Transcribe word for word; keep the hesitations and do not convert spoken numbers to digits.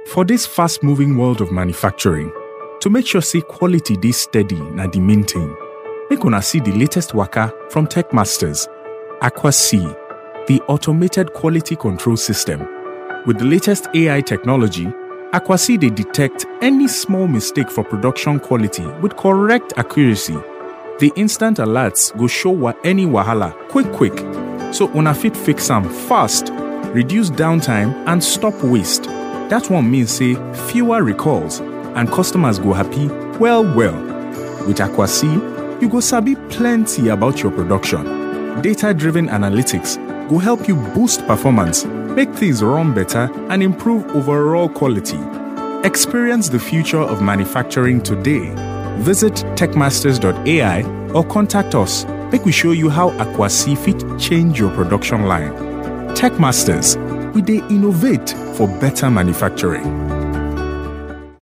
For this fast-moving world of manufacturing, to make sure say quality dey steady na the main thing, make una see the latest waka from Techmasters, AquaC, the automated quality control system. With the latest A I technology, AquaC dey detect any small mistake for production quality with correct accuracy. The instant alerts go show wa any wahala quick quick, so una fit fix am fast, reduce downtime and stop waste. That one means say fewer recalls and customers go happy well well. With AquaC, you go sabi plenty about your production. Data-driven analytics go help you boost performance, make things run better and improve overall quality. Experience the future of manufacturing today. Visit techmasters dot A I or contact us. Make we show you how AquaC fit change your production line. Techmasters, we dey innovate for better manufacturing.